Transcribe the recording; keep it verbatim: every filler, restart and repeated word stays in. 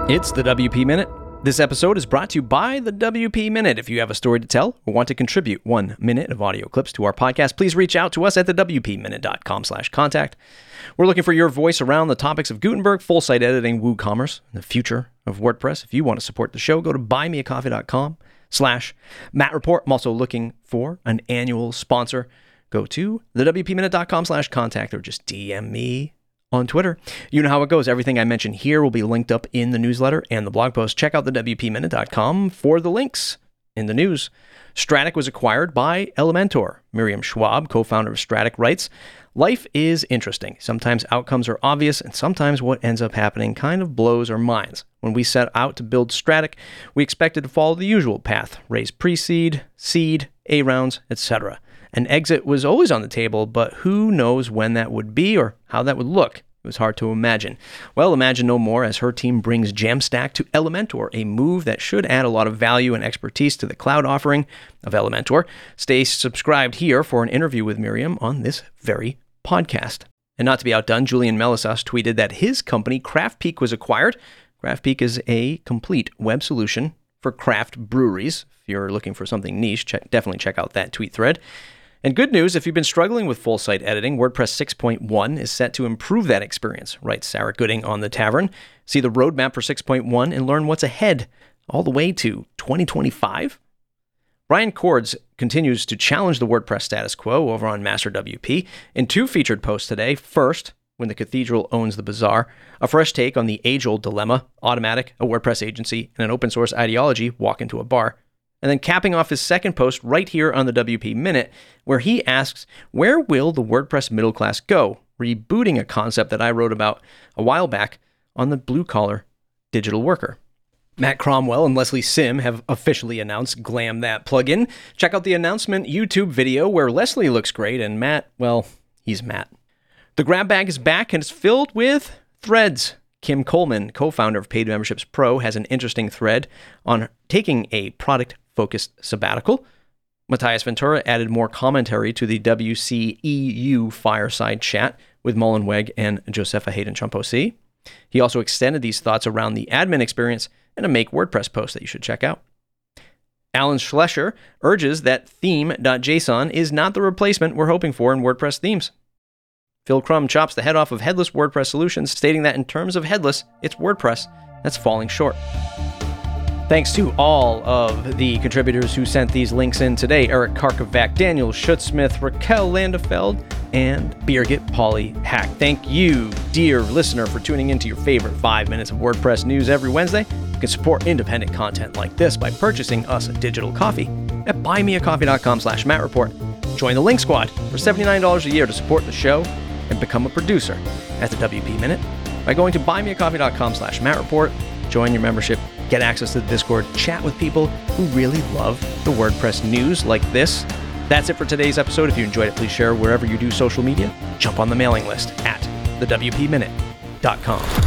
It's the W P Minute. This episode is brought to you by the W P Minute. If you have a story to tell or want to contribute one minute of audio clips to our podcast, please reach out to us at the W P minute dot com slash contact. We're looking for your voice around the topics of Gutenberg, full site editing, WooCommerce, and the future of WordPress. If you want to support the show, go to buy me a coffee dot com slash Matt Report. I'm also looking for an annual sponsor. Go to the W P minute dot com slash contact or just D M me on Twitter. You know how it goes. Everything I mention here will be linked up in the newsletter and the blog post. Check out the W P minute dot com for the links in the news. Stratic was acquired by Elementor. Miriam Schwab, co-founder of Stratic, writes, "Life is interesting. Sometimes outcomes are obvious, and sometimes what ends up happening kind of blows our minds. When we set out to build Stratic, we expected to follow the usual path, raise pre-seed, seed, A rounds, et cetera. An exit was always on the table, but who knows when that would be or how that would look? It was hard to imagine. Well, imagine no more as her team brings Jamstack to Elementor, a move that should add a lot of value and expertise to the cloud offering of Elementor. Stay subscribed here for an interview with Miriam on this very podcast." And not to be outdone, Julian Melisas tweeted that his company, CraftPeak, was acquired. CraftPeak is a complete web solution for craft breweries. If you're looking for something niche, check, definitely check out that tweet thread. And good news, if you've been struggling with full site editing, WordPress six point one is set to improve that experience, writes Sarah Gooding on The Tavern. See the roadmap for six point one and learn what's ahead all the way to twenty twenty-five. Brian Cords continues to challenge the WordPress status quo over on Master W P in two featured posts today. First, when the cathedral owns the bazaar, a fresh take on the age-old dilemma, Automattic, a WordPress agency, and an open-source ideology walk into a bar. And then capping off his second post right here on the W P Minute, where he asks, where will the WordPress middle class go? Rebooting a concept that I wrote about a while back on the blue-collar digital worker. Matt Cromwell and Leslie Sim have officially announced Glam That plugin. Check out the announcement YouTube video where Leslie looks great and Matt, well, he's Matt. The grab bag is back and it's filled with threads. Kim Coleman, co-founder of Paid Memberships Pro, has an interesting thread on taking a product-focused sabbatical. Matthias Ventura added more commentary to the W C E U fireside chat with Mullenweg and Josepha Haden-Trump-O C. He also extended these thoughts around the admin experience in a Make WordPress post that you should check out. Alan Schlescher urges that theme.json is not the replacement we're hoping for in WordPress themes. Phil Crum chops the head off of headless WordPress solutions, stating that in terms of headless, it's WordPress that's falling short. Thanks to all of the contributors who sent these links in today: Eric Karkovac, Daniel Schutzsmith, Raquel Landefeld, and Birgit Polly Hack. Thank you, dear listener, for tuning into your favorite five minutes of WordPress news every Wednesday. You can support independent content like this by purchasing us a digital coffee at buy me a coffee dot com slash Matt Report. Join the Link Squad for seventy-nine dollars a year to support the show and become a producer at the W P Minute by going to buy me a coffee dot com slash Matt Report. Join your membership, get access to the Discord, chat with people who really love the WordPress news like this. That's it for today's episode. If you enjoyed it, please share wherever you do social media. Jump on the mailing list at the W P minute dot com.